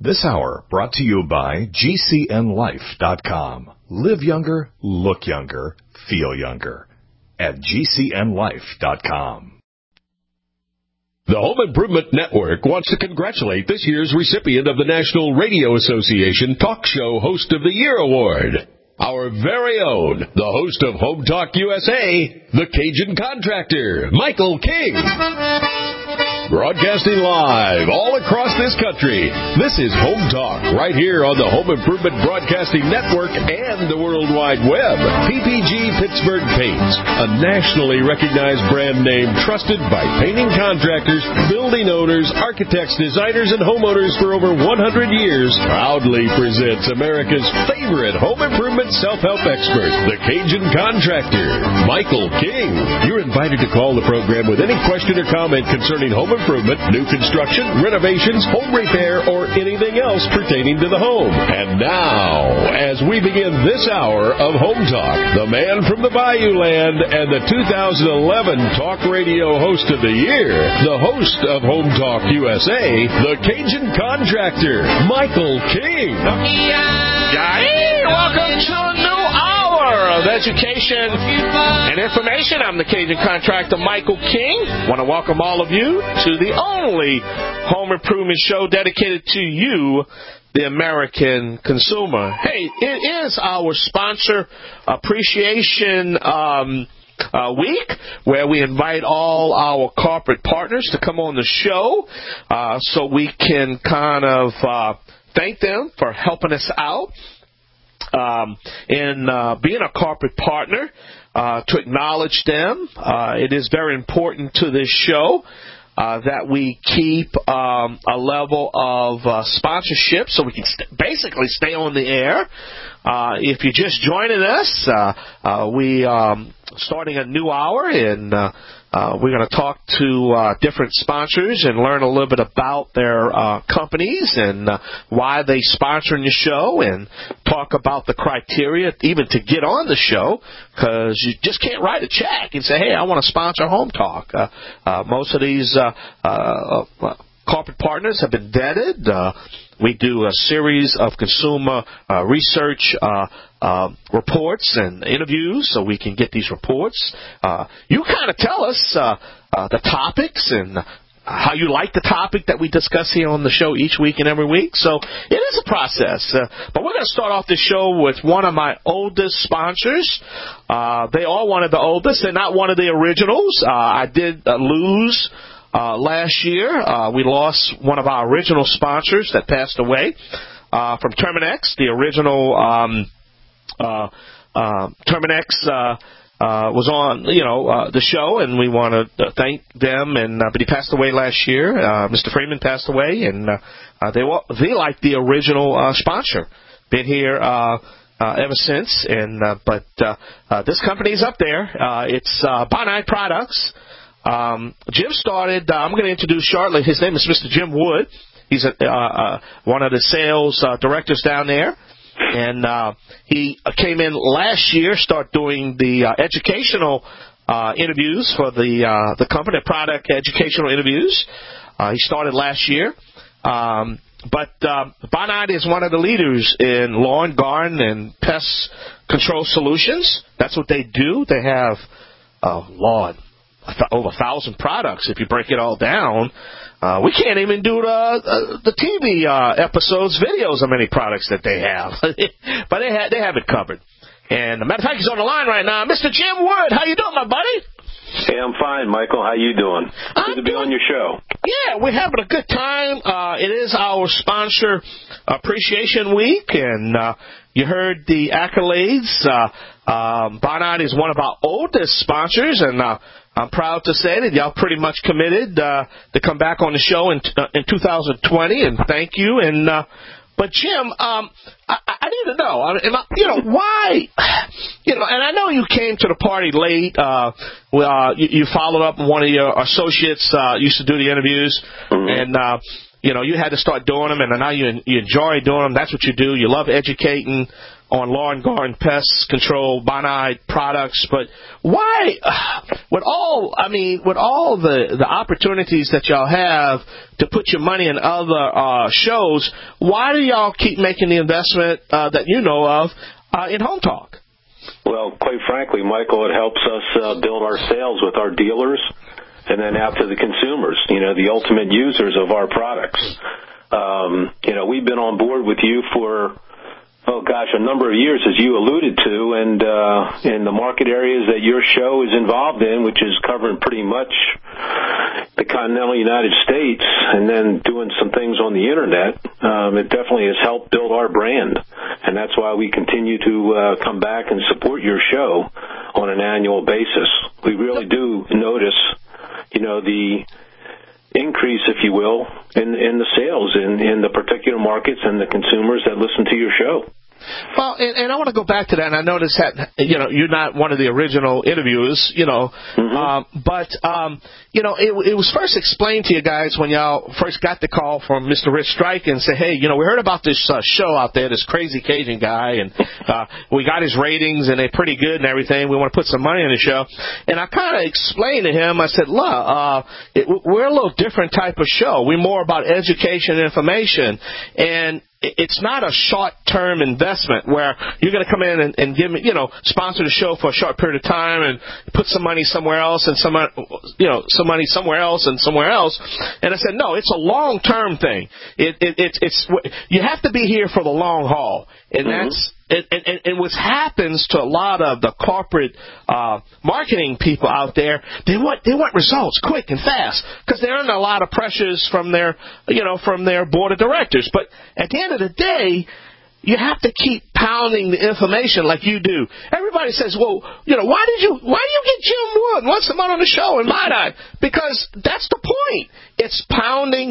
This hour brought to you by GCNLife.com. Live younger, look younger, feel younger at GCNLife.com. The Home Improvement Network wants to congratulate this year's recipient of the National Radio Association Talk Show Host of the Year Award. Our very own, the host of Home Talk USA, the Cajun Contractor, Michael King. Broadcasting live all across this country, this is Home Talk, right here on the Home Improvement Broadcasting Network and the World Wide Web. PPG Pittsburgh Paints, a nationally recognized brand name trusted by painting contractors, building owners, architects, designers, and homeowners for over 100 years, proudly presents America's favorite home improvement self-help expert, the Cajun Contractor, Michael King. You're invited to call the program with any question or comment concerning home improvement, new construction, renovations, home repair, or anything else pertaining to the home. And now, as we begin this hour of Home Talk, the man from the Bayou Land and the 2011 Talk Radio Host of the Year, the host of Home Talk USA, the Cajun Contractor, Michael King. Welcome to a new hour of education and information. I'm the Cajun Contractor, Michael King. Want to welcome all of you to the only home improvement show dedicated to you, the American consumer. Hey, it is our sponsor appreciation week, where we invite all our corporate partners to come on the show so we can kind of thank them for helping us out in being a corporate partner, to acknowledge them. It is very important to this show that we keep a level of sponsorship so we can basically stay on the air. If you're just joining us, we starting a new hour, and we're going to talk to different sponsors and learn a little bit about their companies and why they sponsoring the show, and talk about the criteria even to get on the show, because you just can't write a check and say, hey, I want to sponsor Home Talk. Most of these corporate partners have been vetted. We do a series of consumer research reports and interviews so we can get these reports. You kind of tell us the topics and how you like the topic that we discuss here on the show each week and every week. So it is a process. But we're going to start off the show with one of my oldest sponsors. They are one of the oldest. They're not one of the originals. I did lose last year. We lost one of our original sponsors that passed away from Terminex. The original Terminex was on, the show, and we want to thank them. And but he passed away last year. Mr. Freeman passed away, and they like the original sponsor. Been here ever since, and but this company's up there. It's Bonide Products. Jim started, I'm going to introduce shortly, his name is Mr. Jim Wood. He's one of the sales directors down there. And he came in last year, started doing the educational interviews for the company, product educational interviews. He started last year. But Bonide is one of the leaders in lawn, garden, and pest control solutions. That's what they do. They have lawn. Over 1,000 products. If you break it all down, we can't even do the TV episodes, videos of many products that they have. But they have it covered. And a matter of fact, he's on the line right now. Mr. Jim Wood, how you doing, my buddy? Hey, I'm fine, Michael. How you doing? Good to be on your show. Yeah, we're having a good time. It is our sponsor appreciation week, and you heard the accolades. Bonide is one of our oldest sponsors, and I'm proud to say that y'all pretty much committed to come back on the show in 2020, and thank you. And but Jim, I need to know, why, and I know you came to the party late. You followed up, and one of your associates used to do the interviews, and you had to start doing them, and now you enjoy doing them. That's what you do. You love educating on lawn, garden, pest control, Bonide products. But why, with all the opportunities that y'all have to put your money in other shows, why do y'all keep making the investment that you know of in Home Talk? Well, quite frankly, Michael, it helps us build our sales with our dealers and then out to the consumers, the ultimate users of our products. We've been on board with you for, a number of years, as you alluded to, and in the market areas that your show is involved in, which is covering pretty much the continental United States, and then doing some things on the Internet, it definitely has helped build our brand. And that's why we continue to come back and support your show on an annual basis. We really do notice, the increase, if you will, in the sales in the particular markets and the consumers that listen to your show. Well, and I want to go back to that, and I noticed that, you're not one of the original interviewers, but it was first explained to you guys when y'all first got the call from Mr. Rich Strike and said, hey, we heard about this show out there, this Crazy Cajun guy, and we got his ratings, and they're pretty good and everything. We want to put some money in the show. And I kind of explained to him, I said, look, we're a little different type of show. We're more about education and information, and it's not a short-term investment where you're going to come in and give me, sponsor the show for a short period of time and put some money somewhere else and some money somewhere else and somewhere else. And I said, no, it's a long-term thing. It's you have to be here for the long haul, and that's. And what happens to a lot of the corporate marketing people out there, they want results quick and fast because they're under a lot of pressures from their board of directors. But at the end of the day, you have to keep pounding the information like you do. Everybody says, well, why do you get Jim Wood once a month on the show and Bonide? Because that's the point. It's pounding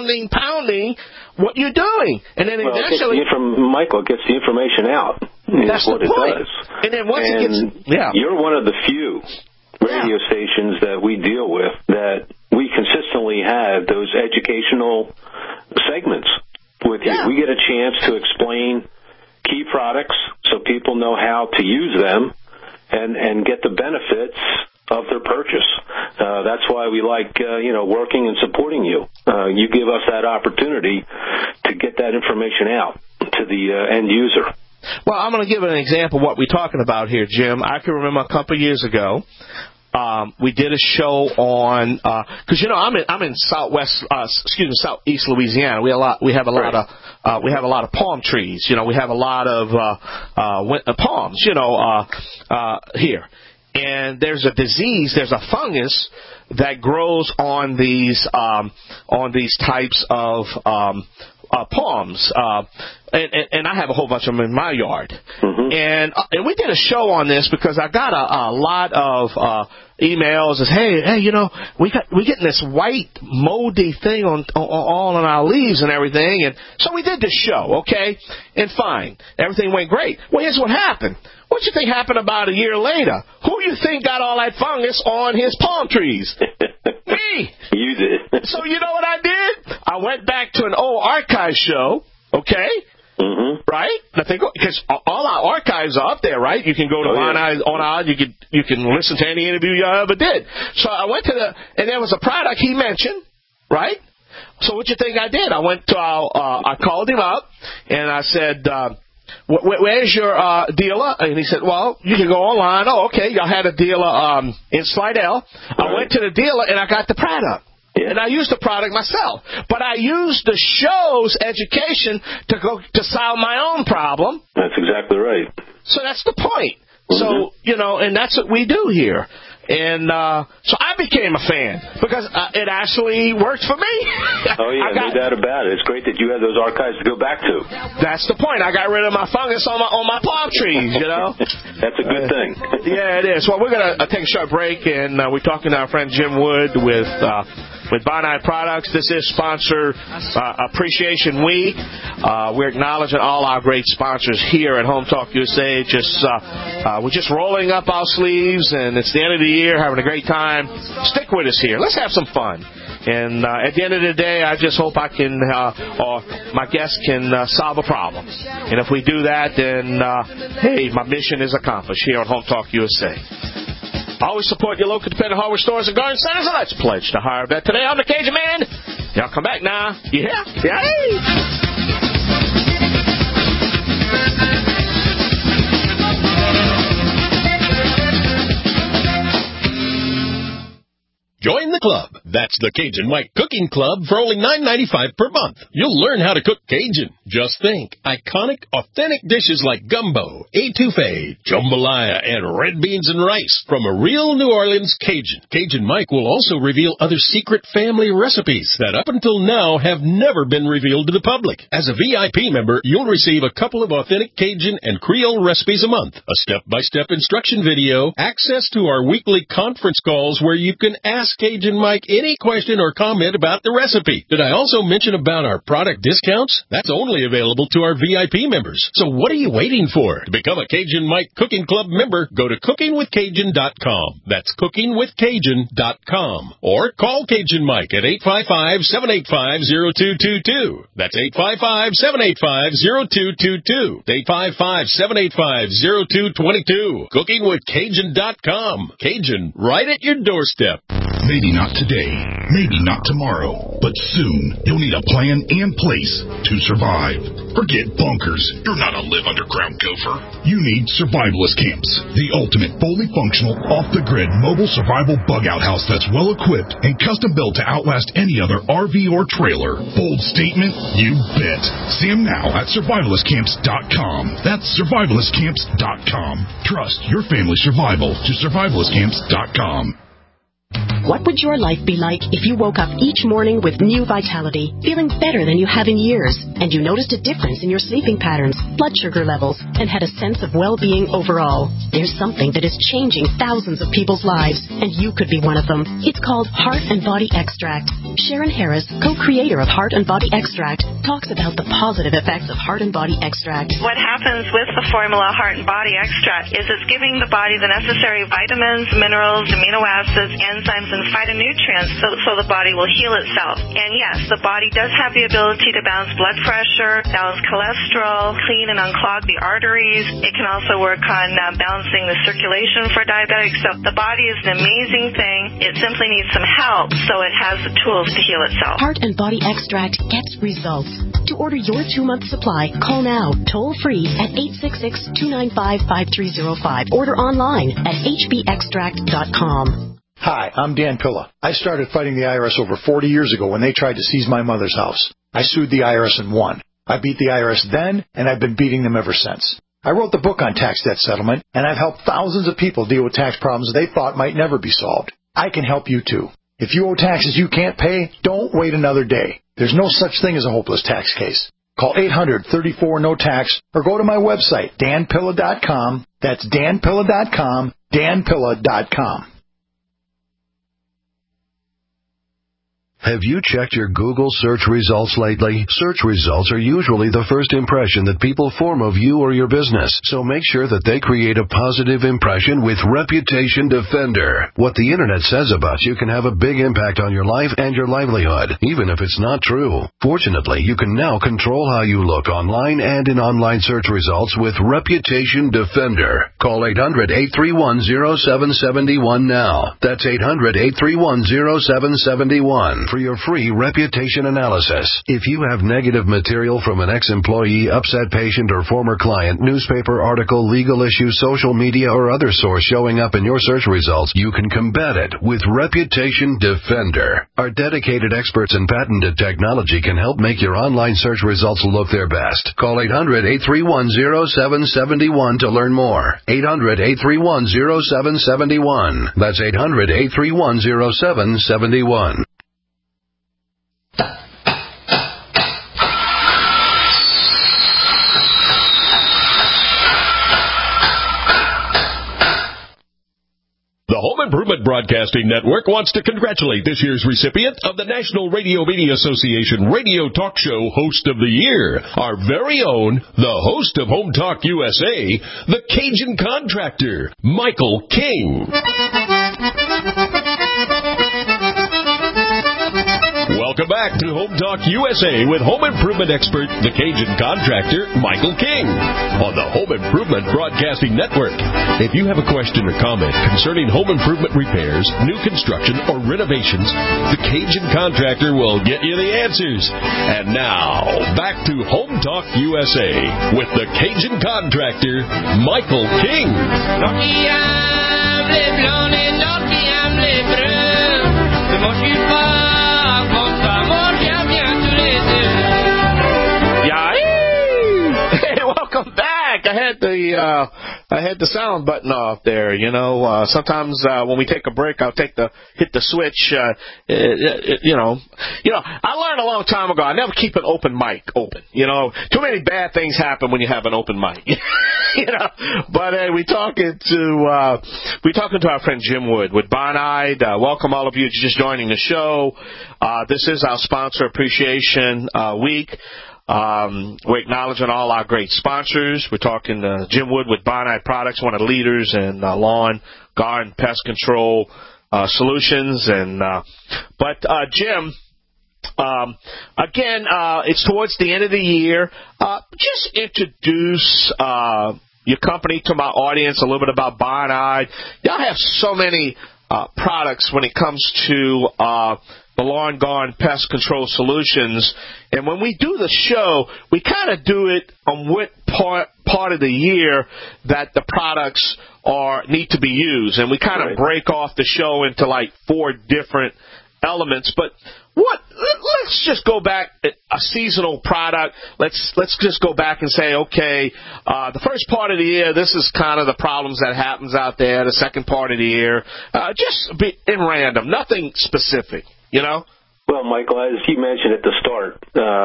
what you're doing. And then eventually... Michael, it gets the information out. That's what the point. It does. And then once it gets... Yeah. You're one of the few radio stations that we deal with that we consistently have those educational segments with you. We get a chance to explain key products so people know how to use them and get the benefits of their purchase. That's why we like, working and supporting you. You give us that opportunity to get that information out to the end user. Well, I'm going to give an example of what we're talking about here, Jim. I can remember a couple of years ago, we did a show on because I'm in southeast Louisiana. We have a lot of palm trees. We have a lot of palms. Here. And there's a disease, there's a fungus that grows on these types of palms. And I have a whole bunch of them in my yard. Mm-hmm. And we did a show on this because I got a lot of emails as, hey, we getting this white moldy thing on our leaves and everything. And so we did this show, okay? And fine. Everything went great. Well, here's what happened. What you think happened about a year later? Who you think got all that fungus on his palm trees? Me. You did. So you know what I did? I went back to an old archive show, okay? Mm-hmm. Right? Because all our archives are up there, right? You can go to you can listen to any interview you ever did. So I went to and there was a product he mentioned, right? So what you think I did? I went to I called him up and I said, where's your dealer? And he said, well, you can go online. Oh, okay. Y'all had a dealer in Slidell. I went to the dealer and I got the product. Yeah. And I used the product myself. But I used the show's education to solve my own problem. That's exactly right. So that's the point. Mm-hmm. So, and that's what we do here. And so I became a fan because it actually worked for me. Oh, yeah, no doubt about it. It's great that you have those archives to go back to. That's the point. I got rid of my fungus on my palm trees, That's a good thing. Yeah, it is. Well, we're going to take a short break, and we're talking to our friend Jim Wood with Bonide Products. This is Sponsor Appreciation Week. We're acknowledging all our great sponsors here at Home Talk USA. We're just rolling up our sleeves, and it's the end of the year, having a great time. Stick with us here. Let's have some fun. And at the end of the day, I just hope I can, or my guests can solve a problem. And if we do that, then, hey, my mission is accomplished here on Home Talk USA. Always support your local independent hardware stores and garden centers. And let's pledge to hire a vet today. I'm the Cajun Man. Y'all come back now. Yeah. Hey. Join the club. That's the Cajun Mike Cooking Club for only $9.95 per month. You'll learn how to cook Cajun. Just think, iconic, authentic dishes like gumbo, etouffee, jambalaya, and red beans and rice from a real New Orleans Cajun. Cajun Mike will also reveal other secret family recipes that up until now have never been revealed to the public. As a VIP member, you'll receive a couple of authentic Cajun and Creole recipes a month, a step-by-step instruction video, access to our weekly conference calls where you can ask Cajun Mike any question or comment about the recipe. Did I also mention about our product discounts? That's only available to our VIP members. So what are you waiting for? To become a Cajun Mike Cooking Club member, go to cookingwithcajun.com. That's cookingwithcajun.com. Or call Cajun Mike at 855-785-0222. That's 855-785-0222. 855-785-0222. Cookingwithcajun.com. Cajun, right at your doorstep. Maybe not today, maybe not tomorrow, but soon you'll need a plan and place to survive. Forget bunkers. You're not a live underground gopher. You need survivalist camps, the ultimate fully functional, off-the-grid mobile survival bug-out house that's well-equipped and custom-built to outlast any other RV or trailer. Bold statement? You bet. See them now at survivalistcamps.com. That's survivalistcamps.com. Trust your family's survival to survivalistcamps.com. What would your life be like if you woke up each morning with new vitality, feeling better than you have in years, and you noticed a difference in your sleeping patterns, blood sugar levels, and had a sense of well-being overall? There's something that is changing thousands of people's lives, and you could be one of them. It's called Heart and Body Extract. Sharon Harris, co-creator of Heart and Body Extract, talks about the positive effects of Heart and Body Extract. What happens with the formula Heart and Body Extract is it's giving the body the necessary vitamins, minerals, amino acids, enzymes, and phytonutrients so the body will heal itself. And yes, the body does have the ability to balance blood pressure, balance cholesterol, clean and unclog the arteries. It can also work on balancing the circulation for diabetics. So the body is an amazing thing. It simply needs some help, so it has the tools to heal itself. Heart and Body Extract gets results. To order your 2-month supply, call now, toll-free at 866-295-5305. Order online at hbextract.com. Hi, I'm Dan Pilla. I started fighting the IRS over 40 years ago when they tried to seize my mother's house. I sued the IRS and won. I beat the IRS then, and I've been beating them ever since. I wrote the book on tax debt settlement, and I've helped thousands of people deal with tax problems they thought might never be solved. I can help you too. If you owe taxes you can't pay, don't wait another day. There's no such thing as a hopeless tax case. Call 800-34-NO-TAX or go to my website, danpilla.com. That's danpilla.com, danpilla.com. Have you checked your Google search results lately? Search results are usually the first impression that people form of you or your business, so make sure that they create a positive impression with Reputation Defender. What the Internet says about you can have a big impact on your life and your livelihood, even if it's not true. Fortunately, you can now control how you look online and in online search results with Reputation Defender. Call 800-831-0771 now. That's 800-831-0771. For your free reputation analysis. If you have negative material from an ex-employee, upset patient, or former client, newspaper article, legal issue, social media, or other source showing up in your search results, you can combat it with Reputation Defender. Our dedicated experts in patented technology can help make your online search results look their best. Call 800-831-0771 to learn more. 800-831-0771. That's 800-831-0771. The Home Improvement Broadcasting Network wants to congratulate this year's recipient of the National Radio Media Association Radio Talk Show Host of the Year, our very own, the host of Home Talk USA, the Cajun Contractor, Michael King. Welcome back to Home Talk USA with home improvement expert, the Cajun contractor, Michael King, on the Home Improvement Broadcasting Network. If you have a question or comment concerning home improvement repairs, new construction, or renovations, the Cajun contractor will get you the answers. And now, back to Home Talk USA with the Cajun contractor, Michael King. Hey, welcome back. I had the sound button off there. You know, sometimes when we take a break, I'll hit the switch. You know, I learned a long time ago. I never keep an open mic open. You know, too many bad things happen when you have an open mic. You know, but we talking to our friend Jim Wood with Bonide. Welcome all of you just joining the show. This is our sponsor appreciation week. We're acknowledging all our great sponsors. We're talking Jim Wood with Bonide Products, one of the leaders in lawn, garden, pest control solutions. But Jim, again, it's towards the end of the year. Just introduce your company to my audience, a little bit about Bonide. Y'all have so many products when it comes to the lawn, garden, pest control solutions. And when we do the show, we kind of do it on what part of the year that the products need to be used. And we kind of break off the show into like 4 different elements. But let's just go back, a seasonal product. Let's just go back and say, okay, the first part of the year, this is kind of the problems that happens out there. The second part of the year, just be in random, nothing specific, you know? Well, Michael, as you mentioned at the start,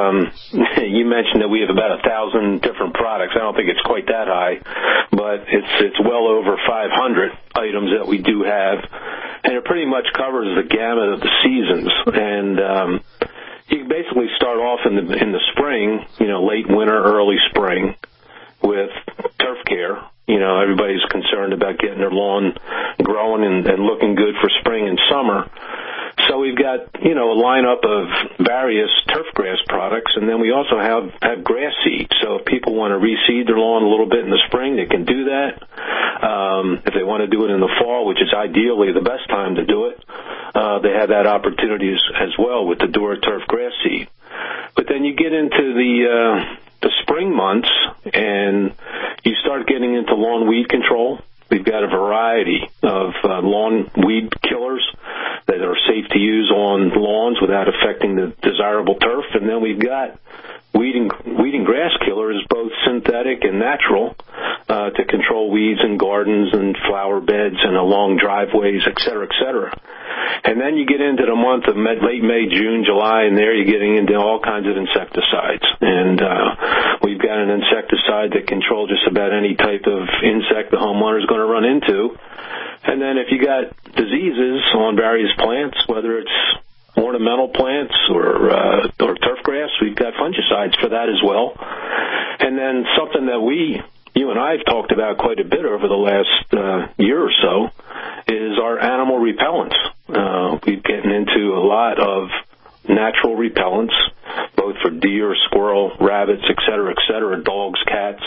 you mentioned that we have about 1,000 different products. I don't think it's quite that high, but it's well over 500 items that we do have, and it pretty much covers the gamut of the seasons. And you can basically start off in the spring, you know, late winter, early spring, with turf care. You know, everybody's concerned about getting their lawn growing and looking good for spring and summer. So we've got, you know, a lineup of various turf grass products, and then we also have grass seed. So if people want to reseed their lawn a little bit in the spring, they can do that. If they want to do it in the fall, which is ideally the best time to do it, they have that opportunity as well with the DuraTurf grass seed. But then you get into the spring months, and you start getting into lawn weed control. We've got a variety of lawn weed killers that are safe to use on lawns without affecting the desirable turf. And then we've got weed and grass killers, both synthetic and natural, to control weeds in gardens and flower beds and along driveways, et cetera, et cetera. And then you get into the month of late May, June, July, and there you're getting into all kinds of insecticides. And we've got an insecticide that controls just about any type of insect the homeowner is going to run into. And then if you got diseases on various plants, whether it's ornamental plants or turf grass, we've got fungicides for that as well. And then something that you and I have talked about quite a bit over the last year or so is our animal repellents. We're getting into a lot of natural repellents, both for deer, squirrel, rabbits, et cetera, dogs, cats.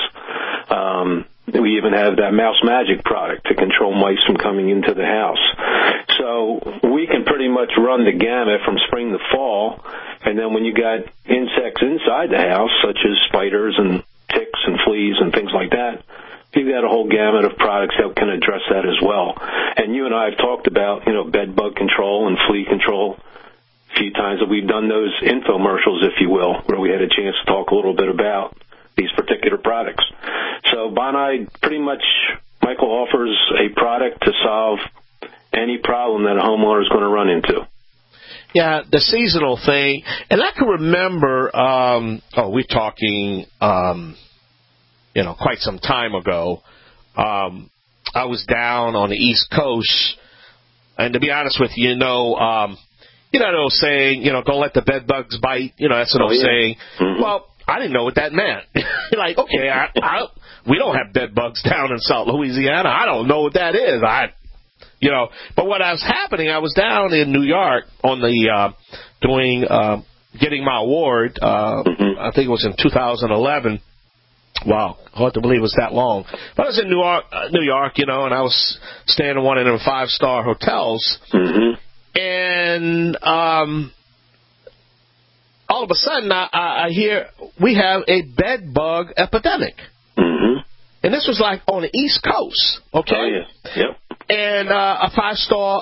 We even have that Mouse Magic product to control mice from coming into the house. So we can pretty much run the gamut from spring to fall. And then when you got insects inside the house, such as spiders and ticks and fleas and things like that, you've got a whole gamut of products that can address that as well. And you and I have talked about, you know, bed bug control and flea control a few times, that we've done those infomercials, if you will, where we had a chance to talk a little bit about these particular products. So Bonide pretty much, Michael, offers a product to solve any problem that a homeowner is going to run into. Yeah, the seasonal thing. And I can remember, we're talking, you know, quite some time ago. I was down on the East Coast, and to be honest with you, you know that old saying, you know, don't let the bed bugs bite. You know, that's an old saying. Mm-hmm. Well, I didn't know what that meant. Like, okay, we don't have bed bugs down in South Louisiana. I don't know what that is. But what was happening, I was down in New York on the getting my award. I think it was in 2011. Wow, hard to believe it was that long. But I was in New York, and I was staying in one of them 5-star hotels. And all of a sudden, I hear we have a bed bug epidemic. And this was like on the East Coast, okay? Oh, yeah. Yep. And a 5-star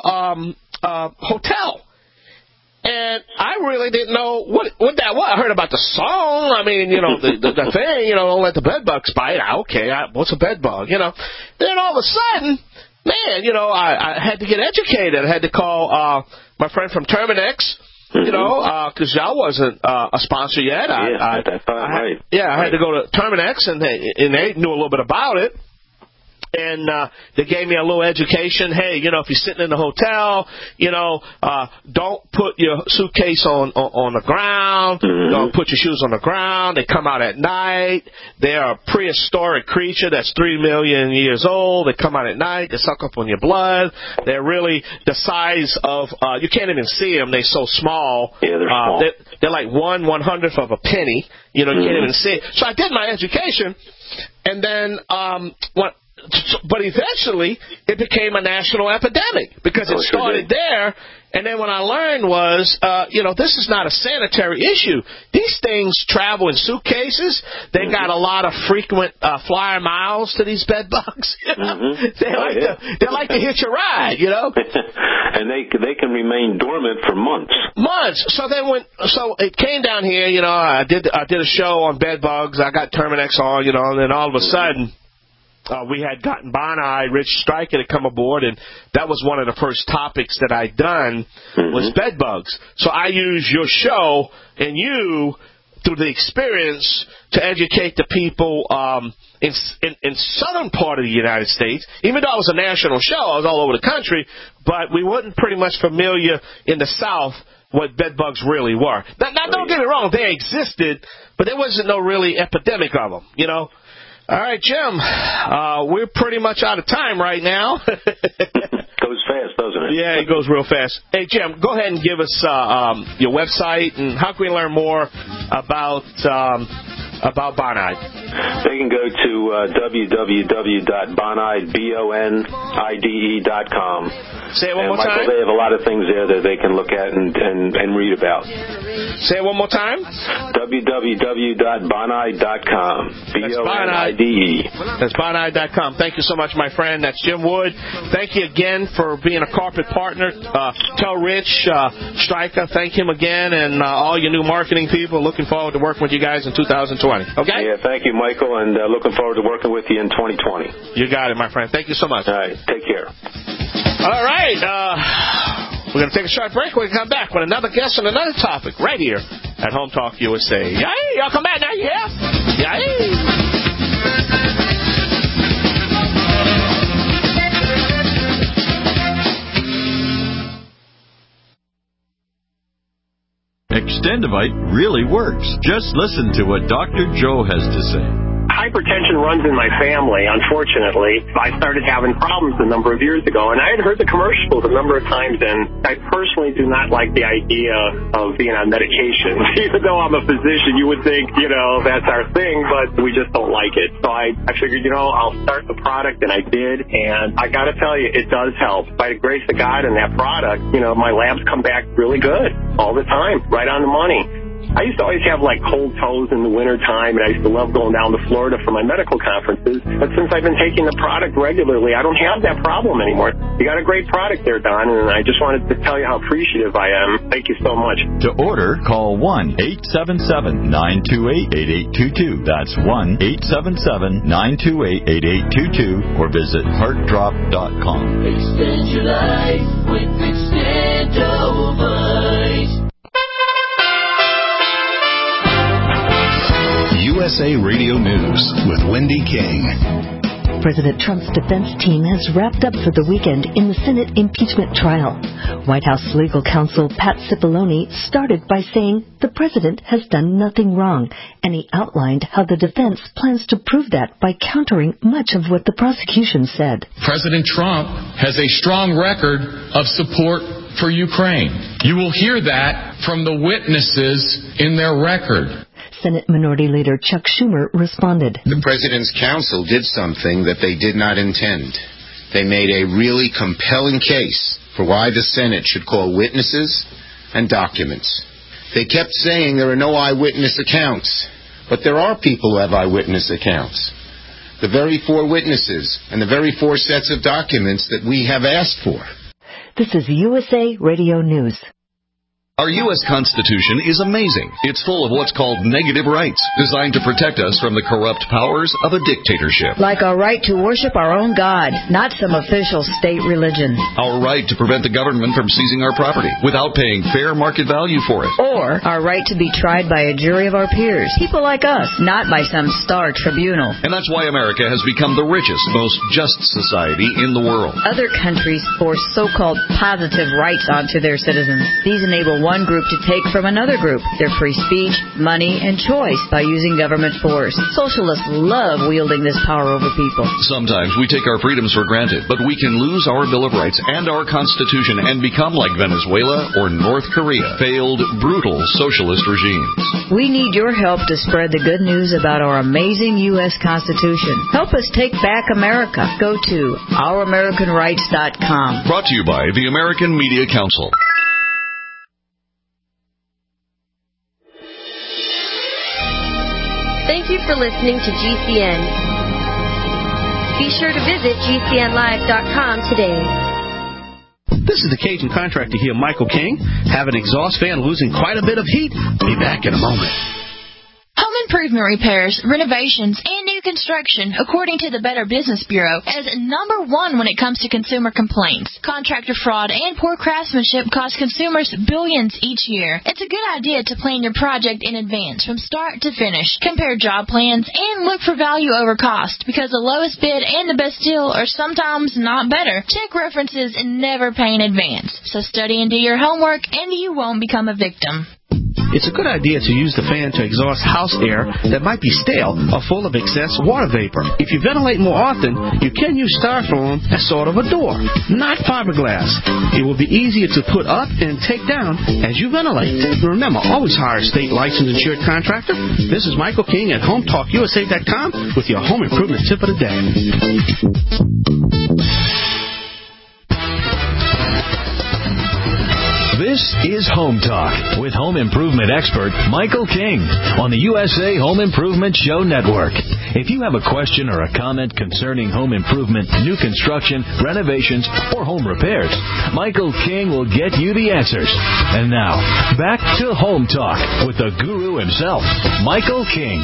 hotel. And I really didn't know what that was. I heard about the song. I mean, the thing, don't let the bed bugs bite. Okay, what's a bed bug, Then all of a sudden, man, I had to get educated. I had to call my friend from Terminix. Because y'all wasn't a sponsor yet. I had to go to Terminix, and they knew a little bit about it. And they gave me a little education. Hey, if you're sitting in the hotel, don't put your suitcase on the ground. Don't put your shoes on the ground. They come out at night. They are a prehistoric creature that's 3 million years old. They come out at night. They suck up on your blood. They're really the size of, you can't even see them. They're so small. Yeah, they're small. They're like 1/100th of a penny. You can't even see it. So I did my education. And then, but eventually, it became a national epidemic because it started there. And then what I learned was, this is not a sanitary issue. These things travel in suitcases. They got a lot of frequent flyer miles to these bed bugs. They like to hitch a ride, And they can remain dormant for months. So it came down here. I did a show on bed bugs. I got Terminix on, and then all of a sudden. We had gotten Bonide, Rich Stryker, to come aboard, and that was one of the first topics that I'd done was bed bugs. So I used your show and you, through the experience, to educate the people in southern part of the United States. Even though it was a national show, I was all over the country, but we weren't pretty much familiar in the South what bed bugs really were. Now don't get me wrong, they existed, but there wasn't no really epidemic of them, All right, Jim, we're pretty much out of time right now. Goes fast, doesn't it? Yeah, it goes real fast. Hey, Jim, go ahead and give us your website, and how can we learn more about Bonide? They can go to www.bonide.com. Say it one more time. They have a lot of things there that they can look at and read about. Say it one more time. www.bonide.com. BONIDE. That's Bonide.com. Thank you so much, my friend. That's Jim Wood. Thank you again for being a carpet partner. Tell Rich Stryker, thank him again, and all your new marketing people. Looking forward to working with you guys in 2020. Okay? Yeah, thank you, Michael, and looking forward to working with you in 2020. You got it, my friend. Thank you so much. All right. Take care. All right. We're going to take a short break. We're going to come back with another guest on another topic right here at Home Talk USA. Yay! Y'all come back now, yeah? Yay! Extendivite really works. Just listen to what Dr. Joe has to say. Hypertension runs in my family, unfortunately. I started having problems a number of years ago, and I had heard the commercials a number of times, and I personally do not like the idea of being on medication. Even though I'm a physician, you would think, that's our thing, but we just don't like it. So I figured, I'll start the product, and I did, and I got to tell you, it does help. By the grace of God and that product, my labs come back really good all the time, right on the money. I used to always have cold toes in the winter time, and I used to love going down to Florida for my medical conferences. But since I've been taking the product regularly, I don't have that problem anymore. You got a great product there, Don, and I just wanted to tell you how appreciative I am. Thank you so much. To order, call 1-877-928-8822. That's 1-877-928-8822, or visit heartdrop.com. Extend your life with Extendovite. USA Radio News with Wendy King. President Trump's defense team has wrapped up for the weekend in the Senate impeachment trial. White House legal counsel Pat Cipollone started by saying the president has done nothing wrong, and he outlined how the defense plans to prove that by countering much of what the prosecution said. President Trump has a strong record of support for Ukraine. You will hear that from the witnesses in their record. Senate Minority Leader Chuck Schumer responded. The President's counsel did something that they did not intend. They made a really compelling case for why the Senate should call witnesses and documents. They kept saying there are no eyewitness accounts, but there are people who have eyewitness accounts. The very 4 witnesses and the very 4 sets of documents that we have asked for. This is USA Radio News. Our U.S. Constitution is amazing. It's full of what's called negative rights, designed to protect us from the corrupt powers of a dictatorship. Like our right to worship our own God, not some official state religion. Our right to prevent the government from seizing our property without paying fair market value for it. Or our right to be tried by a jury of our peers, people like us, not by some star tribunal. And that's why America has become the richest, most just society in the world. Other countries force so-called positive rights onto their citizens. These enable one group to take from another group their free speech, money, and choice by using government force. Socialists love wielding this power over people. Sometimes we take our freedoms for granted, but we can lose our Bill of Rights and our Constitution and become like Venezuela or North Korea, failed, brutal socialist regimes. We need your help to spread the good news about our amazing U.S. Constitution. Help us take back America. Go to ouramericanrights.com. Brought to you by the American Media Council. Thank you for listening to GCN. Be sure to visit GCNlive.com today. This is the Cajun contractor here, Michael King. Have an exhaust fan losing quite a bit of heat? Be back in a moment. Home improvement repairs, renovations, and new construction, according to the Better Business Bureau, is number 1 when it comes to consumer complaints. Contractor fraud and poor craftsmanship cost consumers billions each year. It's a good idea to plan your project in advance from start to finish. Compare job plans and look for value over cost, because the lowest bid and the best deal are sometimes not better. Check references and never pay in advance. So study and do your homework, and you won't become a victim. It's a good idea to use the fan to exhaust house air that might be stale or full of excess water vapor. If you ventilate more often, you can use styrofoam as sort of a door, not fiberglass. It will be easier to put up and take down as you ventilate. Remember, always hire a state licensed insured contractor. This is Michael King at HomeTalkUSA.com with your home improvement tip of the day. This is Home Talk with home improvement expert Michael King on the USA Home Improvement Show Network. If you have a question or a comment concerning home improvement, new construction, renovations, or home repairs, Michael King will get you the answers. And now, back to Home Talk with the guru himself, Michael King.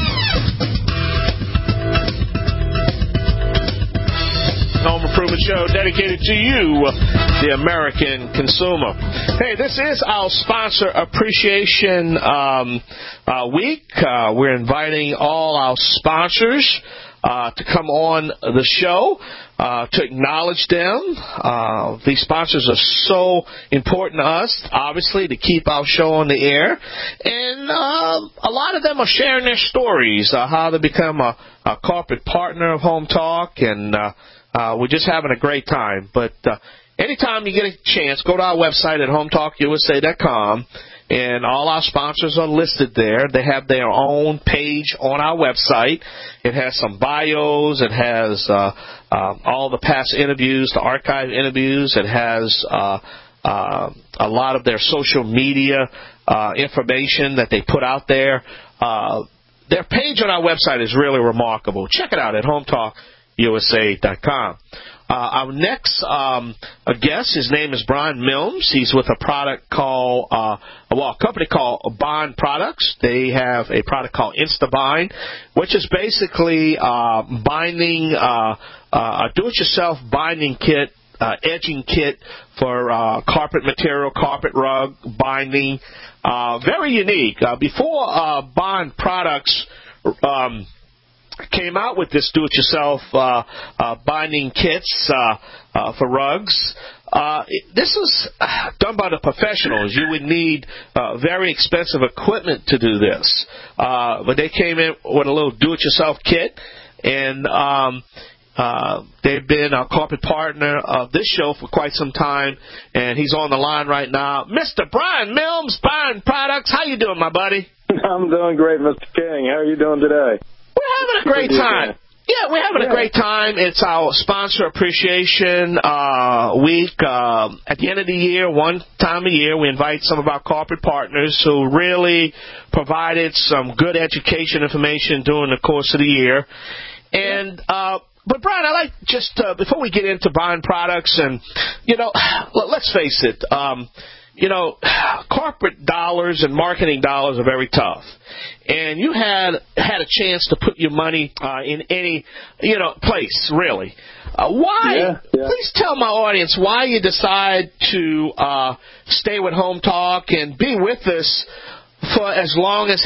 Home Improvement Show dedicated to you, the American consumer. Hey, this is our sponsor appreciation week. We're inviting all our sponsors to come on the show to acknowledge them. These sponsors are so important to us, obviously, to keep our show on the air. And a lot of them are sharing their stories, how to become a corporate partner of Home Talk, and we're just having a great time. But anytime you get a chance, go to our website at HomeTalkUSA.com, and all our sponsors are listed there. They have their own page on our website. It has some bios. It has all the past interviews, the archive interviews. It has a lot of their social media information that they put out there. Their page on our website is really remarkable. Check it out at HomeTalkUSA.com. Our next guest, his name is Brian Milnes. He's with a product called, a company called Bond Products. They have a product called InstaBind, which is basically binding, a do-it-yourself binding kit, edging kit for carpet material, carpet rug binding. Very unique. Before Bond Products came out with this do-it-yourself binding kits for rugs. This was done by the professionals. You would need very expensive equipment to do this. But they came in with a little do-it-yourself kit, and they've been a corporate partner of this show for quite some time, and he's on the line right now. Mr. Brian Milms, Buying Products. How you doing, my buddy? I'm doing great, Mr. King. How are you doing today? We're having a great time. Yeah, we're having a great time. It's our sponsor appreciation week. At the end of the year, one time a year, we invite some of our corporate partners who really provided some good education information during the course of the year. And but Brian, I like just before we get into buying products, and let's face it, corporate dollars and marketing dollars are very tough. And you had a chance to put your money in any place, really. Why? Please tell my audience why you decide to stay with Home Talk and be with us for as long as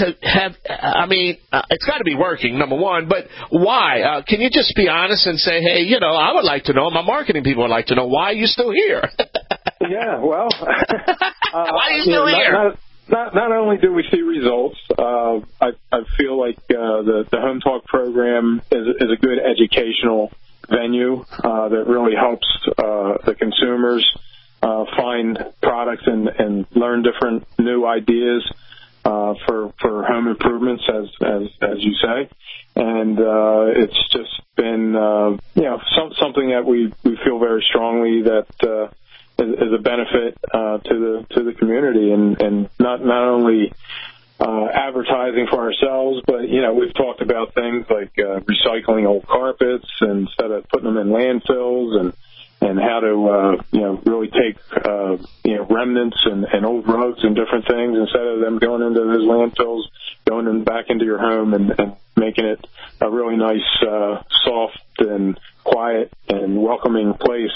it's got to be working, number one, but why? Can you just be honest and say, hey, I would like to know, my marketing people would like to know, why are you still here? Yeah, well, why are you still here? Not only do we see results, I feel like the Home Talk program is a good educational venue that really helps the consumers find products and learn different new ideas for home improvements, as you say, and it's just been something that we feel very strongly that is a benefit to the community, and not only advertising for ourselves, but we've talked about things like recycling old carpets instead of putting them in landfills, and how to really take remnants and old rugs and different things, instead of them going into those landfills, going back into your home and making it a really nice, soft and quiet and welcoming place.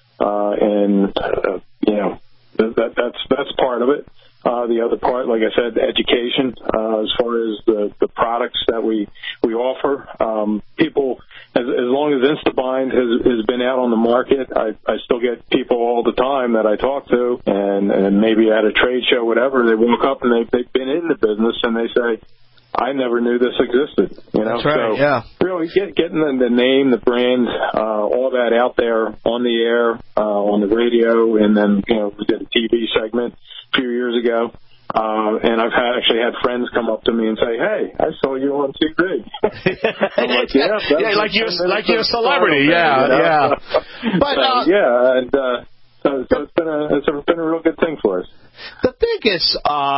That's part of it. The other part, like I said, education, as far as the products that we offer. People, as long as InstaBind has been out on the market, I still get people all the time that I talk to, and maybe at a trade show, whatever, they walk up and they've been in the business and they say, I never knew this existed. That's right, so really getting the name, the brand, all that out there on the air, on the radio, and then we did a TV segment a few years ago. And I've actually had friends come up to me and say, "Hey, I saw you on TV." I'm like, "Yeah, like you're a celebrity." Yeah. But so it's been a real good thing for us. The biggest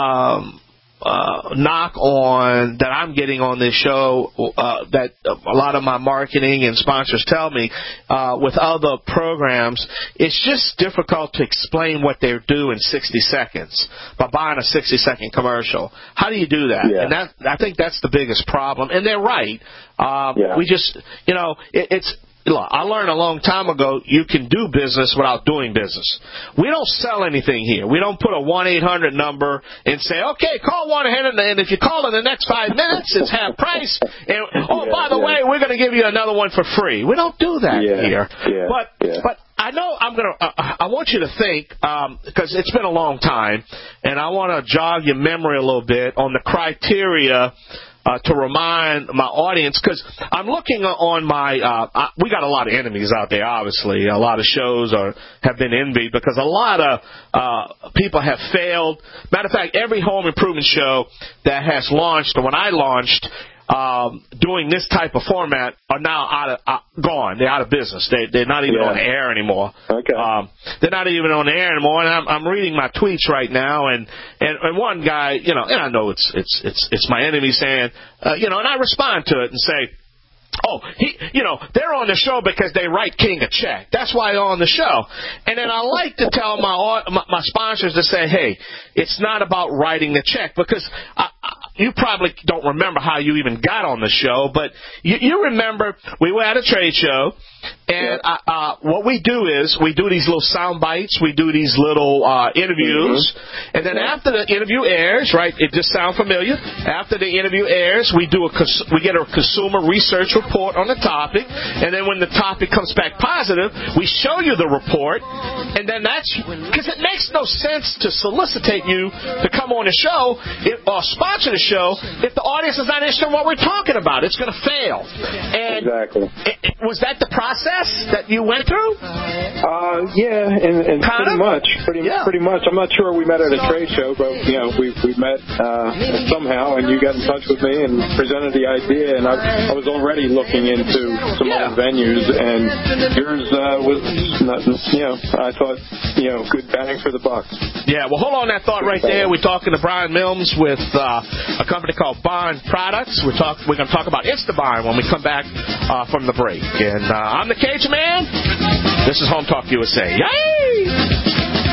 knock on that I'm getting on this show, that a lot of my marketing and sponsors tell me with other programs, it's just difficult to explain what they do in 60 seconds by buying a 60-second commercial. How do you do that? Yeah. And I think that's the biggest problem. And they're right. We just, it's. Look, I learned a long time ago you can do business without doing business. We don't sell anything here. We don't put a 1-800 number and say, okay, call 1-800, and if you call in the next 5 minutes, it's half price. And, by the way, we're going to give you another one for free. We don't do that here. But I know I want you to think, because it's been a long time, and I want to jog your memory a little bit on the criteria to remind my audience, because I'm looking on my, we got a lot of enemies out there, obviously. A lot of shows have been envied because a lot of people have failed. Matter of fact, every home improvement show that has launched, or when I launched, doing this type of format are now gone. They're out of business. They're not even on the air anymore. Okay. They're not even on the air anymore. And I'm reading my tweets right now, and one guy, and I know it's my enemy saying, and I respond to it and say, they're on the show because they write King a check. That's why they're on the show. And then I like to tell my sponsors to say, hey, it's not about writing the check, because you probably don't remember how you even got on the show, but you remember we were at a trade show, And what we do is we do these little sound bites, we do these little interviews, and then after the interview airs, right? It just sounds familiar. After the interview airs, we get a consumer research report on the topic, and then when the topic comes back positive, we show you the report, and then that's because it makes no sense to solicitate you to come on the show or sponsor the show if the audience is not interested in what we're talking about. It's going to fail. And exactly. Was that the process that you went through? Yeah, and pretty much. I'm not sure we met at a trade show, but we met somehow, and you got in touch with me and presented the idea, and I was already looking into some other venues, and yours was I thought good bang for the buck. Yeah, well, hold on that thought right there. We're talking to Brian Milnes with a company called Bond Products. We're going to talk about InstaBond when we come back from the break. And I'm the Cajun Man. This is Home Talk USA. Yay!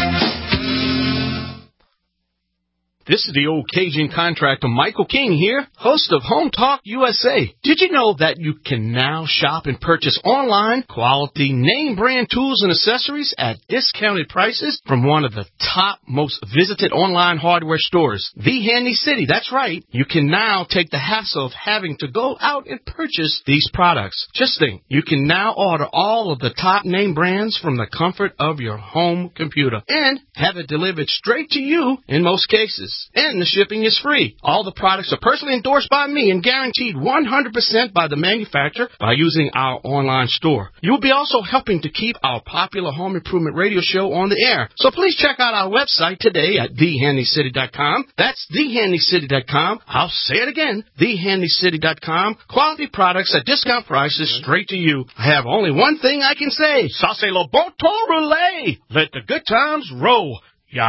This is the old Cajun contractor, Michael King here, host of Home Talk USA. Did you know that you can now shop and purchase online quality name brand tools and accessories at discounted prices from one of the top most visited online hardware stores, The Handy City? That's right. You can now take the hassle of having to go out and purchase these products. Just think, you can now order all of the top name brands from the comfort of your home computer and have it delivered straight to you in most cases. And the shipping is free. All the products are personally endorsed by me and guaranteed 100% by the manufacturer by using our online store. You'll be also helping to keep our popular home improvement radio show on the air. So please check out our website today at thehandycity.com. That's thehandycity.com. I'll say it again, thehandycity.com. Quality products at discount prices straight to you. I have only one thing I can say. Ça c'est le bon temps relais. Let the good times roll.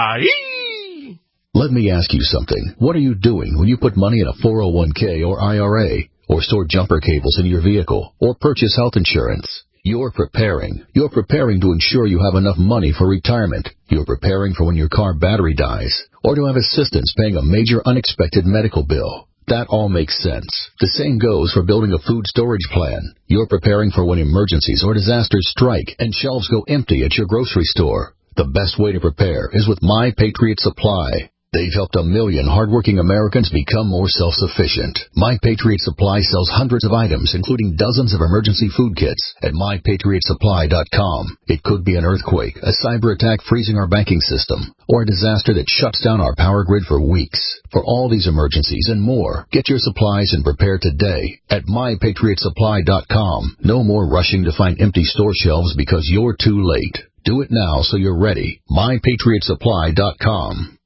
Yay! Let me ask you something. What are you doing when you put money in a 401k or IRA, or store jumper cables in your vehicle, or purchase health insurance? You're preparing. You're preparing to ensure you have enough money for retirement. You're preparing for when your car battery dies, or to have assistance paying a major unexpected medical bill. That all makes sense. The same goes for building a food storage plan. You're preparing for when emergencies or disasters strike and shelves go empty at your grocery store. The best way to prepare is with My Patriot Supply. They've helped 1 million hardworking Americans become more self-sufficient. My Patriot Supply sells hundreds of items, including dozens of emergency food kits at MyPatriotSupply.com. It could be an earthquake, a cyber attack freezing our banking system, or a disaster that shuts down our power grid for weeks. For all these emergencies and more, get your supplies and prepare today at MyPatriotSupply.com. No more rushing to find empty store shelves because you're too late. Do it now so you're ready. MyPatriotSupply.com.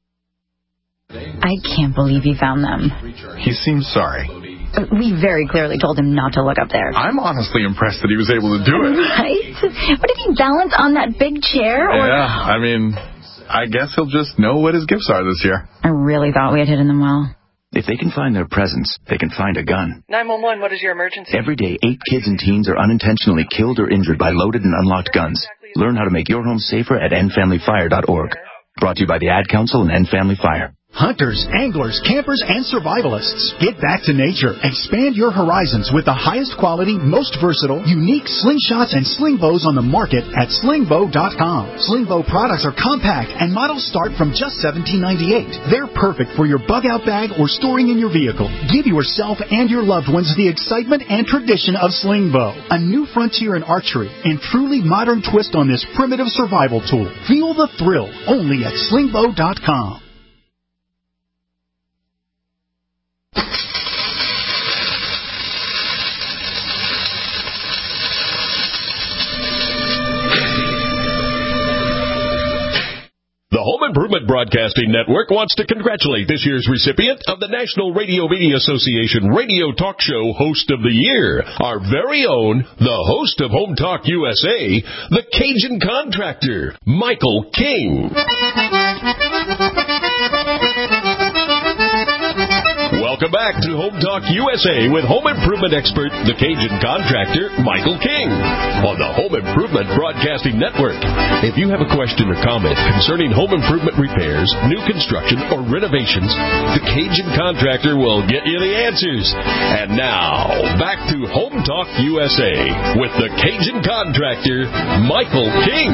I can't believe he found them. He seems sorry. We very clearly told him not to look up there. I'm honestly impressed that he was able to do it. Right? But did he balance on that big chair? Or... Yeah, I mean, I guess he'll just know what his gifts are this year. I really thought we had hidden them well. If they can find their presents, they can find a gun. 911, what is your emergency? Every day, 8 kids and teens are unintentionally killed or injured by loaded and unlocked guns. Learn how to make your home safer at endfamilyfire.org. Brought to you by the Ad Council and End Family Fire. Hunters, anglers, campers, and survivalists. Get back to nature. Expand your horizons with the highest quality, most versatile, unique slingshots and sling bows on the market at slingbow.com. Slingbow products are compact and models start from just $17.98. They're perfect for your bug-out bag or storing in your vehicle. Give yourself and your loved ones the excitement and tradition of Slingbow, a new frontier in archery and truly modern twist on this primitive survival tool. Feel the thrill only at slingbow.com. The Home Improvement Broadcasting Network wants to congratulate this year's recipient of the National Radio Media Association Radio Talk Show Host of the Year, our very own, the host of Home Talk USA, the Cajun Contractor, Michael King. Welcome back to Home Talk USA with home improvement expert, the Cajun contractor, Michael King, on the Home Improvement Broadcasting Network. If you have a question or comment concerning home improvement repairs, new construction, or renovations, the Cajun contractor will get you the answers. And now, back to Home Talk USA with the Cajun contractor, Michael King.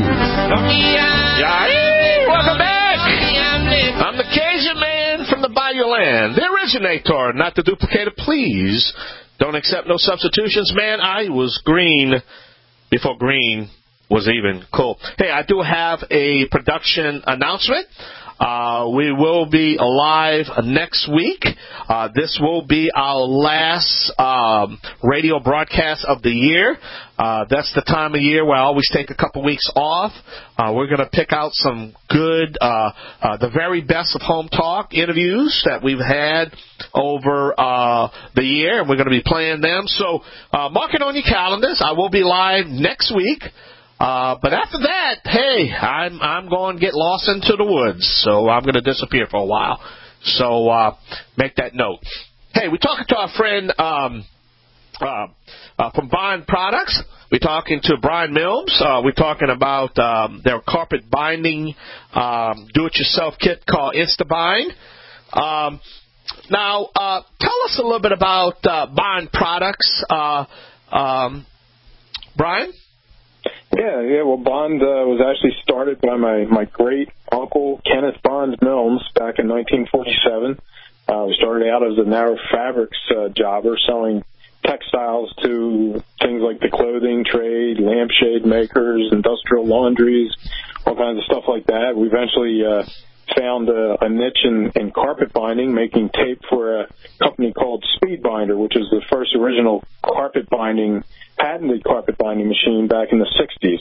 Welcome back. I'm the Cajun man from the Bayou Land, the originator, not the duplicator. Please don't accept no substitutions, man. I was green before green was even cool. Hey, I do have a production announcement. We will be live next week. This will be our last radio broadcast of the year. That's the time of year where I always take a couple weeks off. We're going to pick out some good, the very best of Home Talk interviews that we've had over the year, and we're going to be playing them. So mark it on your calendars. I will be live next week. But after that, hey, I'm going to get lost into the woods, so I'm going to disappear for a while. So make that note. Hey, we're talking to our friend from Bond Products. We're talking to Brian Mills. We're talking about their carpet binding do-it-yourself kit called InstaBind. Now, tell us a little bit about Bond Products, Brian. Yeah. Well, Bond was actually started by my great uncle Kenneth Bond Mills back in 1947. We started out as a narrow fabrics jobber, selling textiles to things like the clothing trade, lampshade makers, industrial laundries, all kinds of stuff like that. We eventually found a niche in carpet binding, making tape for a company called Speedbinder, which is the first original patented carpet binding machine back in the 60s.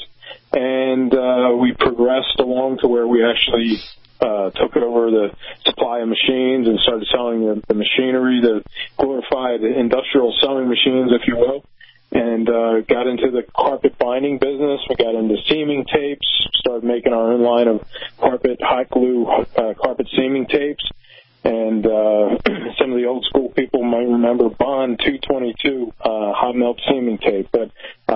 And we progressed along to where we actually took over the supply of machines and started selling the machinery, the glorified industrial sewing machines, if you will, and got into the carpet binding business. We got into seaming tapes, started making our own line of hot glue carpet seaming tapes. And some of the old school people might remember Bond 222 hot melt seaming tape. But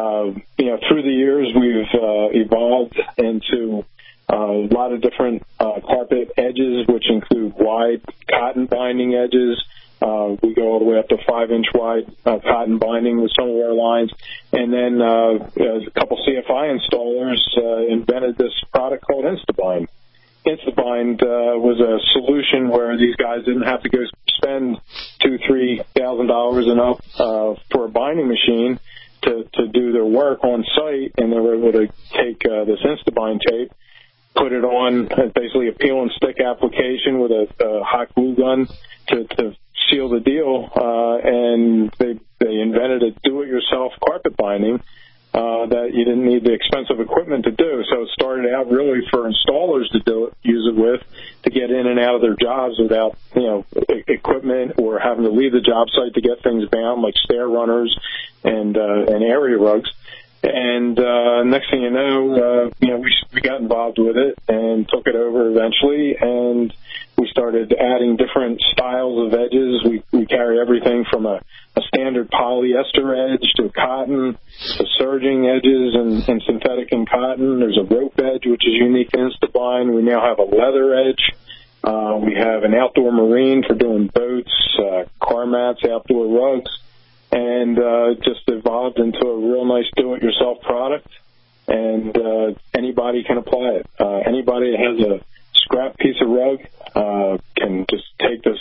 through the years we've evolved into a lot of different carpet edges, which include wide cotton binding edges. We go all the way up to 5-inch wide cotton binding with some of our lines. And then a couple CFI installers invented this product called InstaBind. InstaBind was a solution where these guys didn't have to go spend $2,000-$3,000 and up for a binding machine to do their work on site, and they were able to take this InstaBind tape, put it on basically a peel and stick application with a hot glue gun to seal the deal, and they invented a do-it-yourself carpet binding that you didn't need the expensive equipment to do. So it started out really for installers to use it with, to get in and out of their jobs without, equipment or having to leave the job site to get things bound, like stair runners and area rugs. And next thing you know, we got involved with it and took it over eventually, and we started adding different styles of edges. We carry everything from a standard polyester edge to cotton to serging edges and synthetic and cotton. There's a rope edge, which is unique to InstaBind. We now have a leather edge. We have an outdoor marine for doing boats, car mats, outdoor rugs, and just evolved into a real nice do-it-yourself product. And anybody can apply it. Anybody that has a scrap piece of rug can just take this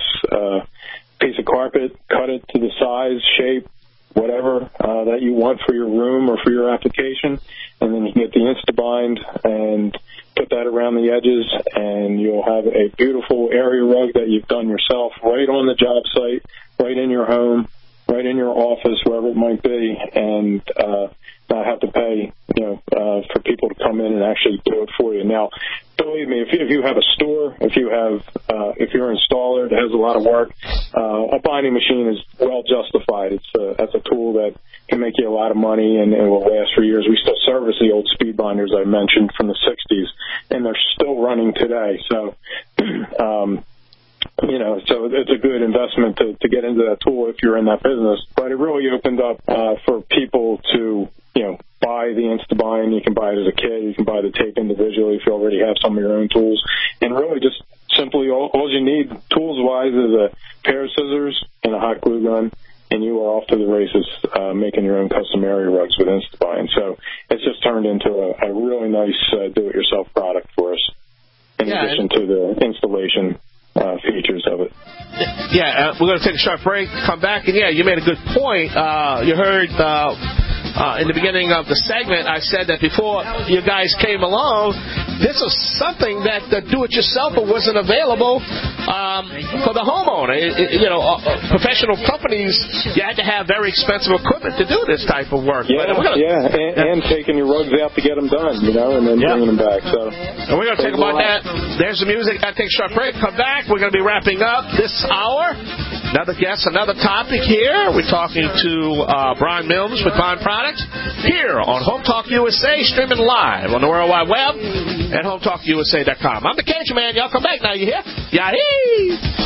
piece of carpet, cut it to the size, shape, whatever that you want for your room or for your application, and then you can get the InstaBind and put that around the edges, and you'll have a beautiful area rug that you've done yourself right on the job site, right in your home, right in your office, wherever it might be, and not have to pay, for people to come in and actually do it for you. Now, believe me, if you have a store, if you're an installer that has a lot of work, a binding machine is well justified. That's a tool that can make you a lot of money and it will last for years. We still service the old speed binders I mentioned from the 60s, and they're still running today. So, So it's a good investment to get into that tool if you're in that business. But it really opened up for people to, buy the InstaBind. You can buy it as a kit. You can buy the tape individually if you already have some of your own tools. And really just simply all you need tools-wise is a pair of scissors and a hot glue gun, and you are off to the races making your own custom area rugs with InstaBind. So it's just turned into a really nice do-it-yourself product for us, in addition to the installation features of it. Yeah, we're going to take a short break, come back, and you made a good point. You heard in the beginning of the segment, I said that before you guys came along, this was something that the do-it-yourselfer wasn't available for the homeowner. Professional companies, you had to have very expensive equipment to do this type of work. And taking your rugs out to get them done, and then bringing them back. So we're going to talk about that. There's the music. Got to take a short break. Come back. We're going to be wrapping up this hour. Another guest, another topic here. We're talking to Brian Milnes with Bond Products here on Home Talk USA, streaming live on the World Wide Web at HomeTalkUSA.com. I'm the Cajun Man. Y'all come back now. You hear? Yahee!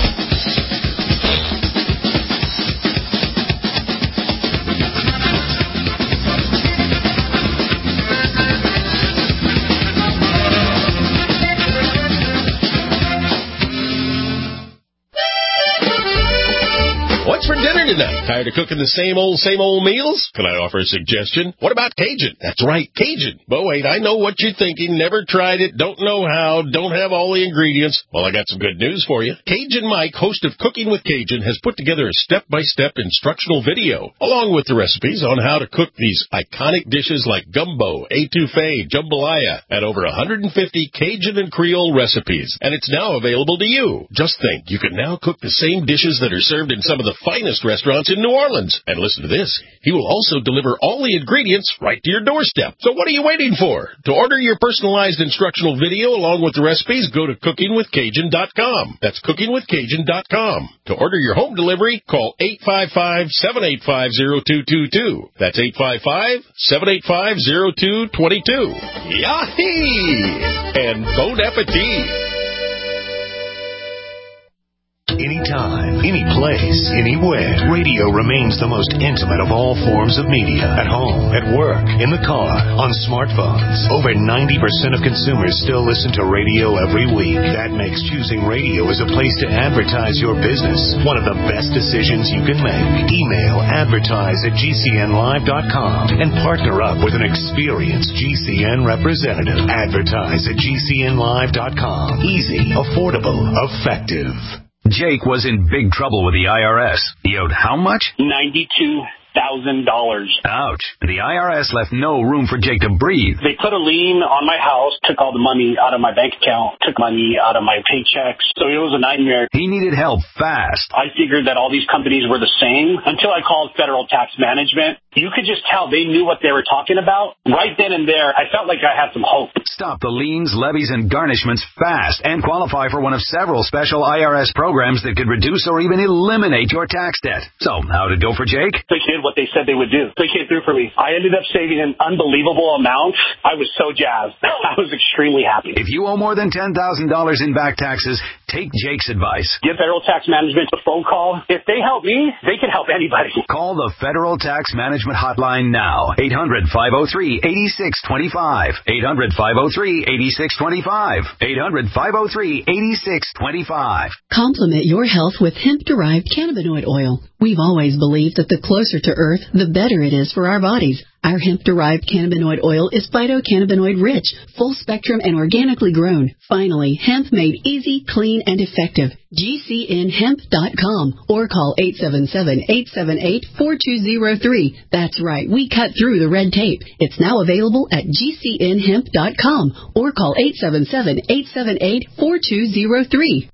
What's for dinner tonight? Tired of cooking the same old meals? Can I offer a suggestion? What about Cajun? That's right, Cajun. But wait, I know what you're thinking. Never tried it, don't know how, don't have all the ingredients. Well, I got some good news for you. Cajun Mike, host of Cooking with Cajun, has put together a step-by-step instructional video, along with the recipes on how to cook these iconic dishes like gumbo, etouffee, jambalaya, and over 150 Cajun and Creole recipes. And it's now available to you. Just think, you can now cook the same dishes that are served in some of the finest restaurants in New Orleans. And listen to this. He will also deliver all the ingredients right to your doorstep. So what are you waiting for? To order your personalized instructional video along with the recipes, go to cookingwithcajun.com. That's cookingwithcajun.com. To order your home delivery, call 855-785-0222. That's 855-785-0222. Yahee! And bon appetit! Anytime, any place, anywhere. Radio remains the most intimate of all forms of media. At home, at work, in the car, on smartphones. Over 90% of consumers still listen to radio every week. That makes choosing radio as a place to advertise your business one of the best decisions you can make. Email advertise@gcnlive.com and partner up with an experienced GCN representative. Advertise at gcnlive.com. Easy, affordable, effective. Jake was in big trouble with the IRS. He owed how much? $92,000. Ouch. The IRS left no room for Jake to breathe. They put a lien on my house, took all the money out of my bank account, took money out of my paychecks. So it was a nightmare. He needed help fast. I figured that all these companies were the same until I called Federal Tax Management. You could just tell they knew what they were talking about. Right then and there, I felt like I had some hope. Stop the liens, levies, and garnishments fast and qualify for one of several special IRS programs that could reduce or even eliminate your tax debt. So, how'd it go for Jake? They did what they said they would do. They came through for me. I ended up saving an unbelievable amount. I was so jazzed. I was extremely happy. If you owe more than $10,000 in back taxes, take Jake's advice. Give Federal Tax Management a phone call. If they help me, they can help anybody. Call the Federal Tax Management Hotline now. 800-503-8625. 800-503-8625. 800-503-8625. Complement your health with hemp-derived cannabinoid oil. We've always believed that the closer to Earth, the better it is for our bodies. Our hemp-derived cannabinoid oil is phytocannabinoid-rich, full-spectrum, and organically grown. Finally, hemp made easy, clean, and effective. GCNhemp.com or call 877-878-4203. That's right, we cut through the red tape. It's now available at GCNhemp.com or call 877-878-4203.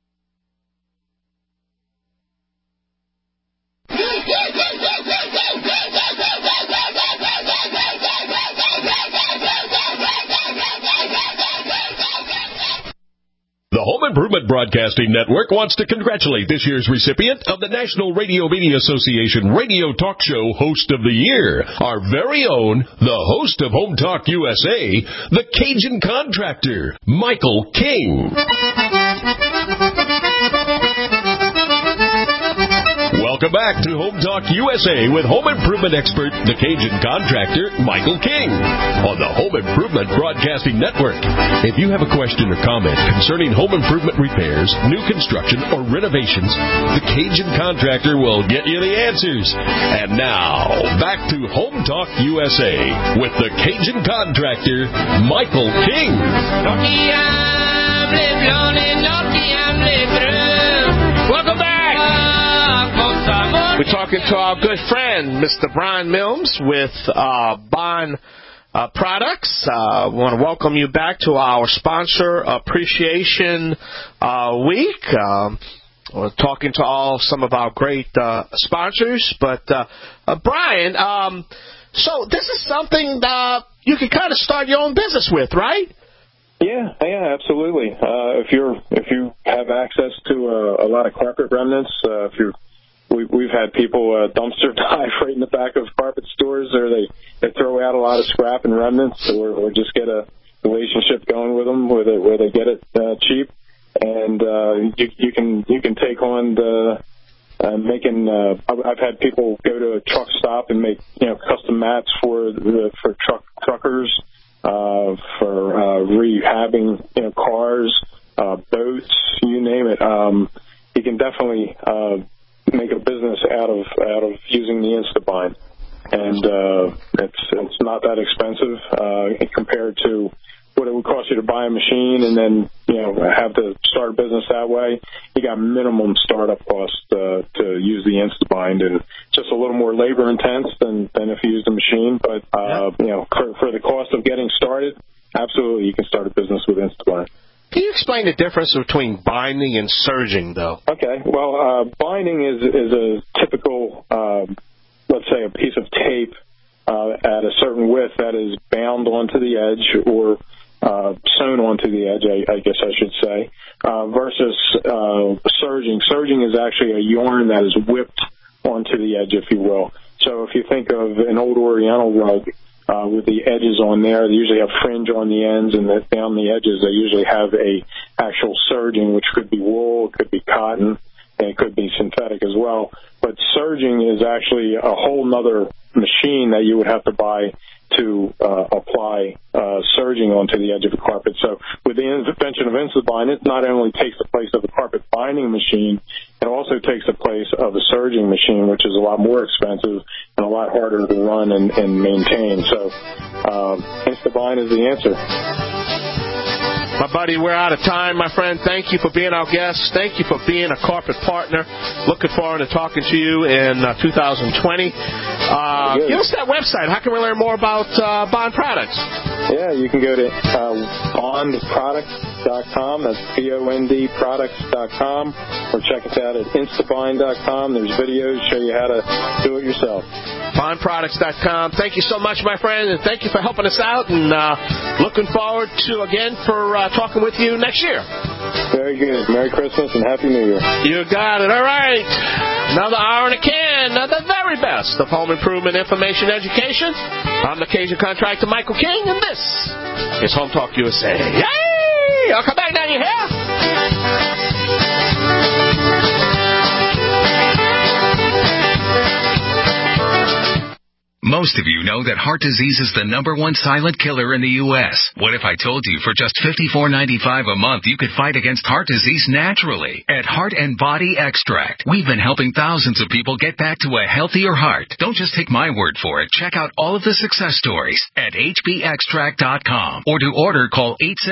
The Home Improvement Broadcasting Network wants to congratulate this year's recipient of the National Radio Media Association Radio Talk Show Host of the Year, our very own, the host of Home Talk USA, the Cajun Contractor, Michael King. Welcome back to Home Talk USA with home improvement expert, the Cajun contractor, Michael King, on the Home Improvement Broadcasting Network. If you have a question or comment concerning home improvement repairs, new construction, or renovations, the Cajun contractor will get you the answers. And now, back to Home Talk USA with the Cajun contractor, Michael King. Welcome back. We're talking to our good friend, Mr. Brian Mills with Bond Products. I want to welcome you back to our Sponsor Appreciation Week. We're talking to some of our great sponsors. But, Brian, so this is something you can kind of start your own business with, right? Yeah, absolutely. If you have access to a lot of carpet remnants, we've had people dumpster dive right in the back of carpet stores, or they throw out a lot of scrap and remnants, or just get a relationship going with them where they get it cheap, and you can take on the making. I've had people go to a truck stop and make custom mats for truckers. For rehabbing cars, boats, you name it. You can definitely make a business out of using the InstaBind, and it's not that expensive compared to what it would cost you to buy a machine and then have to start a business that way. You got minimum startup costs to use the InstaBind, and just a little more labor intense than if you used a machine. But for the cost of getting started, absolutely you can start a business with InstaBind. Can you explain the difference between binding and surging, though? Okay. Well, binding is a typical, let's say, a piece of tape at a certain width that is bound onto the edge or sewn onto the edge, I guess I should say, versus surging. Surging is actually a yarn that is whipped onto the edge, if you will. So if you think of an old Oriental rug with the edges on there, they usually have fringe on the ends, and down the edges they usually have a actual serging, which could be wool, it could be cotton, and it could be synthetic as well. But serging is actually a whole nother machine that you would have to buy to apply serging onto the edge of the carpet. So with the invention of InstaBind, it not only takes the place of the carpet binding machine, it also takes the place of a serging machine, which is a lot more expensive and a lot harder to run and maintain. So InstaBind is the answer. My buddy, we're out of time, my friend. Thank you for being our guest. Thank you for being a corporate partner. Looking forward to talking to you in 2020. Give us that website. How can we learn more about Bond Products? Yeah, you can go to bondproducts.com. That's BOND products.com. Or check us out at instabind.com. There's videos show you how to do it yourself. Bondproducts.com. Thank you so much, my friend, and thank you for helping us out. And looking forward to talking with you next year. Very good. Merry Christmas and Happy New Year. You got it. All right. Another hour in a can. The very best of home improvement information education. I'm the Cajun contractor, Michael King, and this is Home Talk USA. Yay! I'll come back now, you hear? Most of you know that heart disease is the #1 silent killer in the U.S. What if I told you for just $54.95 a month you could fight against heart disease naturally? At Heart and Body Extract, we've been helping thousands of people get back to a healthier heart. Don't just take my word for it. Check out all of the success stories at hbextract.com. Or to order, call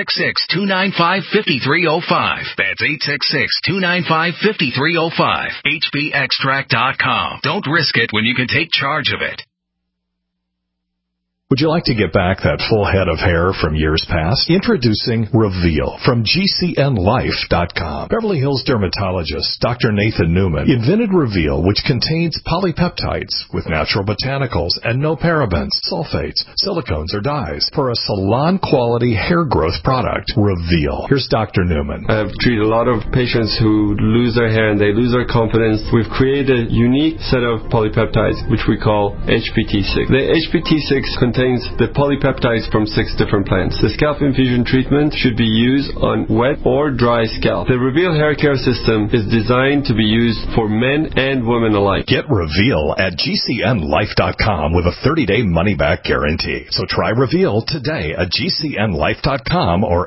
866-295-5305. That's 866-295-5305. hbextract.com. Don't risk it when you can take charge of it. Would you like to get back that full head of hair from years past? Introducing Reveal from GCNlife.com. Beverly Hills dermatologist Dr. Nathan Newman invented Reveal, which contains polypeptides with natural botanicals and no parabens, sulfates, silicones, or dyes for a salon-quality hair growth product. Reveal. Here's Dr. Newman. I've treated a lot of patients who lose their hair and they lose their confidence. We've created a unique set of polypeptides, which we call HPT6. The HPT6 contains contains the polypeptides from 6 different plants. The scalp infusion treatment should be used on wet or dry scalp. The Reveal hair care system is designed to be used for men and women alike. Get Reveal at GCNlife.com with a 30-day money-back guarantee. So try Reveal today at GCNlife.com or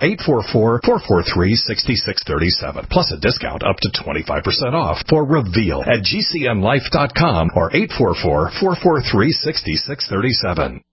844-443-6637. Plus a discount up to 25% off for Reveal at GCNlife.com or 844-443-6637.